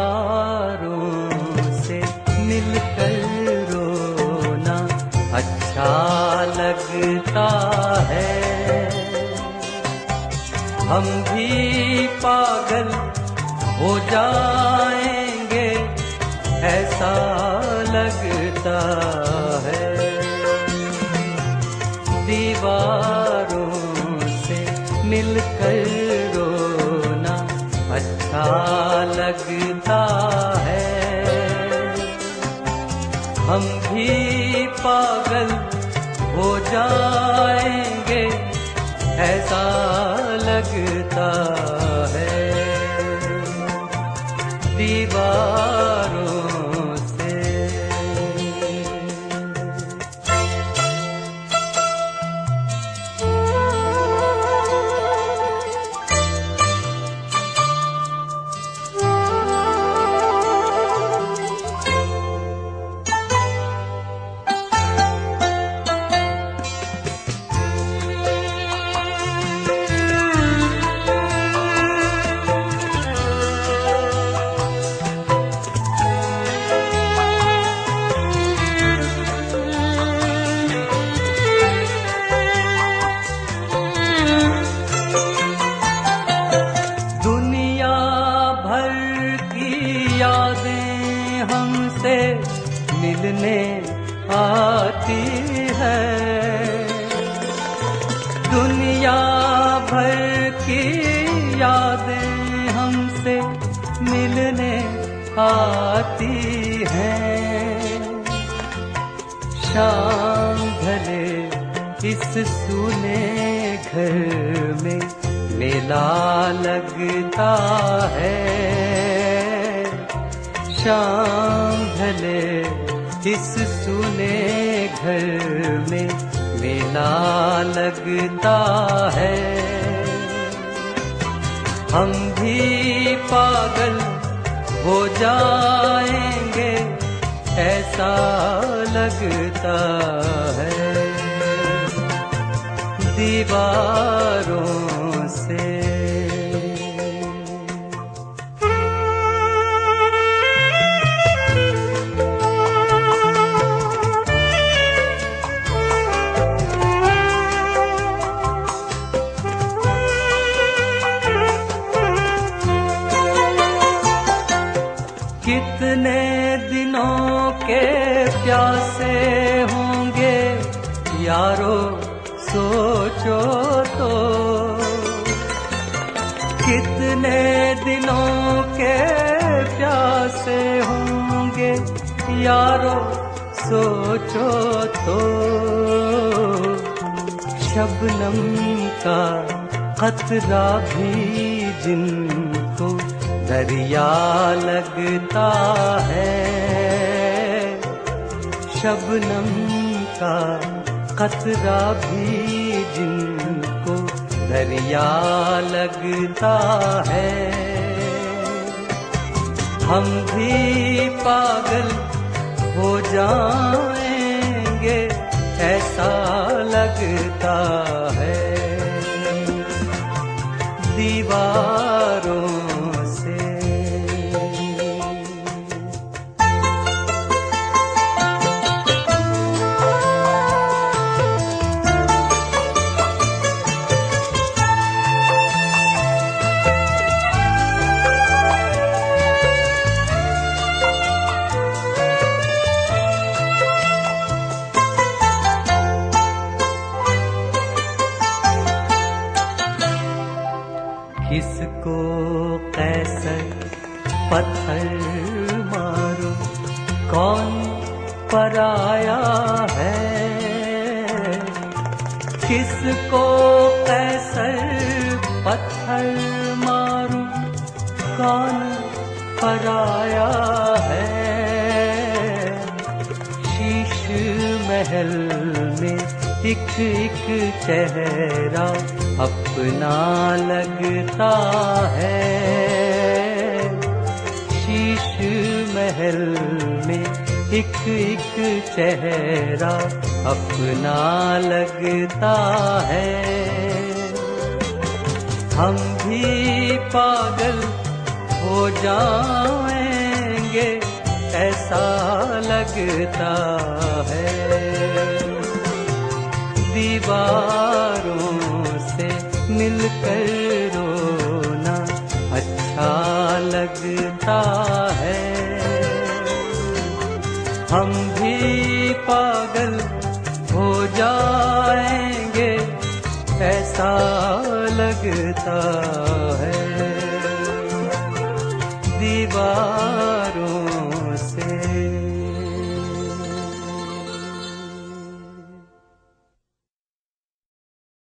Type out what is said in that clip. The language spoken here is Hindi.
दीवारों से मिलकर रोना अच्छा लगता है। हम भी पागल हो जाएंगे ऐसा लगता है। दीवारों से मिलकर रोना अच्छा लगता है। हम भी पागल हो जाएंगे ऐसा लगता है। दीवारों मिलने आती है। दुनिया भर की यादें हमसे मिलने आती हैं। शाम ढले इस सूने घर में मेला लगता है। शाम ढले इस सूने घर में मेला लगता है। हम भी पागल हो जाएंगे ऐसा लगता है। दीवारों से कितने दिनों के प्यासे होंगे यारो सोचो तो। कितने दिनों के प्यासे होंगे यारो सोचो तो। शबनम का कतरा भी जिनको दरिया लगता है। शबनम का कतरा भी जिनको दरिया लगता है। हम भी पागल हो जाएंगे ऐसा लगता है। दीवारों किसको कैसर पत्थर मारो कौन पराया है। किसको कैसर पत्थर मारो कौन पराया है। शीश महल में एक एक चेहरा अपना लगता है। शीश महल में एक एक चेहरा अपना लगता है। हम भी पागल हो जाएं जाएंगे ऐसा लगता है। दीवारों से मिलकर रोना अच्छा लगता है। हम भी पागल हो जाएंगे ऐसा लगता है। दीवारों